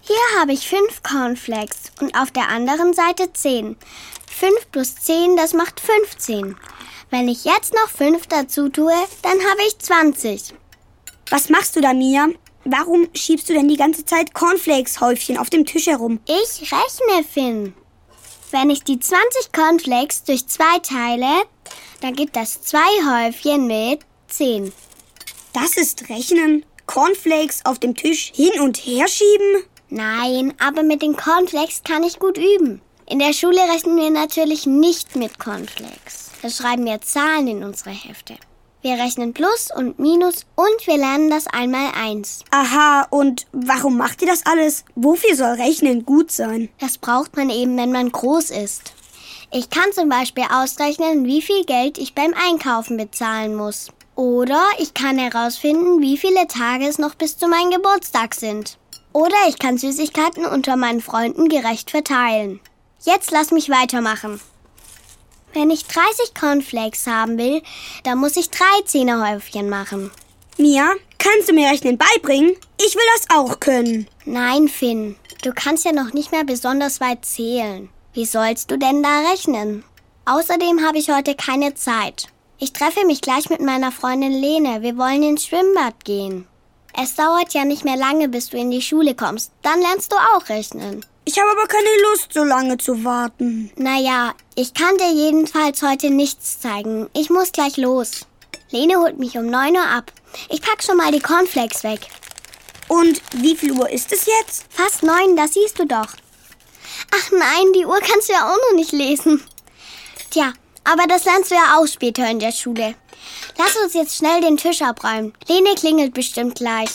Hier habe ich 5 Cornflakes und auf der anderen Seite 10. 5 plus 10, das macht 15. Wenn ich jetzt noch 5 dazu tue, dann habe ich 20. Was machst du da, Mia? Warum schiebst du denn die ganze Zeit Cornflakes-Häufchen auf dem Tisch herum? Ich rechne, Finn. Wenn ich die 20 Cornflakes durch 2 teile, dann gibt das 2 Häufchen mit 10. Das ist Rechnen? Cornflakes auf dem Tisch hin und her schieben? Nein, aber mit den Cornflakes kann ich gut üben. In der Schule rechnen wir natürlich nicht mit Cornflakes. Da schreiben wir Zahlen in unsere Hefte. Wir rechnen Plus und Minus und wir lernen das Einmaleins. Aha, und warum macht ihr das alles? Wofür soll Rechnen gut sein? Das braucht man eben, wenn man groß ist. Ich kann zum Beispiel ausrechnen, wie viel Geld ich beim Einkaufen bezahlen muss. Oder ich kann herausfinden, wie viele Tage es noch bis zu meinem Geburtstag sind. Oder ich kann Süßigkeiten unter meinen Freunden gerecht verteilen. Jetzt lass mich weitermachen. Wenn ich 30 Cornflakes haben will, dann muss ich 3 Zehnerhäufchen machen. Mia, kannst du mir Rechnen beibringen? Ich will das auch können. Nein, Finn, du kannst ja noch nicht mehr besonders weit zählen. Wie sollst du denn da rechnen? Außerdem habe ich heute keine Zeit. Ich treffe mich gleich mit meiner Freundin Lene. Wir wollen ins Schwimmbad gehen. Es dauert ja nicht mehr lange, bis du in die Schule kommst. Dann lernst du auch rechnen. Ich habe aber keine Lust, so lange zu warten. Naja, ich kann dir jedenfalls heute nichts zeigen. Ich muss gleich los. Lene holt mich um 9 Uhr ab. Ich pack schon mal die Cornflakes weg. Und wie viel Uhr ist es jetzt? Fast 9, das siehst du doch. Ach nein, die Uhr kannst du ja auch noch nicht lesen. Tja, aber das lernst du ja auch später in der Schule. Lass uns jetzt schnell den Tisch abräumen. Lene klingelt bestimmt gleich.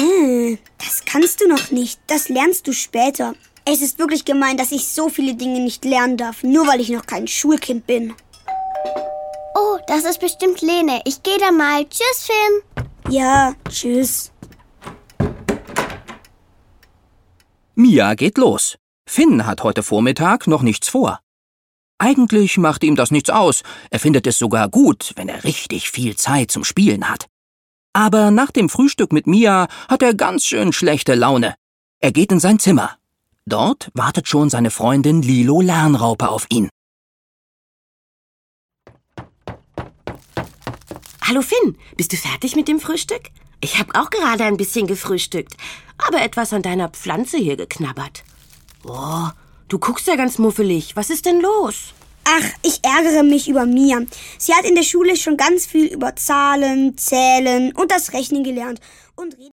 Das kannst du noch nicht. Das lernst du später. Es ist wirklich gemein, dass ich so viele Dinge nicht lernen darf, nur weil ich noch kein Schulkind bin. Oh, das ist bestimmt Lene. Ich gehe dann mal. Tschüss, Finn. Ja, tschüss. Mia geht los. Finn hat heute Vormittag noch nichts vor. Eigentlich macht ihm das nichts aus. Er findet es sogar gut, wenn er richtig viel Zeit zum Spielen hat. Aber nach dem Frühstück mit Mia hat er ganz schön schlechte Laune. Er geht in sein Zimmer. Dort wartet schon seine Freundin Lilo Lernraupe auf ihn. Hallo Finn, bist du fertig mit dem Frühstück? Ich habe auch gerade ein bisschen gefrühstückt, aber etwas an deiner Pflanze hier geknabbert. Oh, du guckst ja ganz muffelig. Was ist denn los? Ach, ich ärgere mich über Mia. Sie hat in der Schule schon ganz viel über Zahlen, Zählen und das Rechnen gelernt und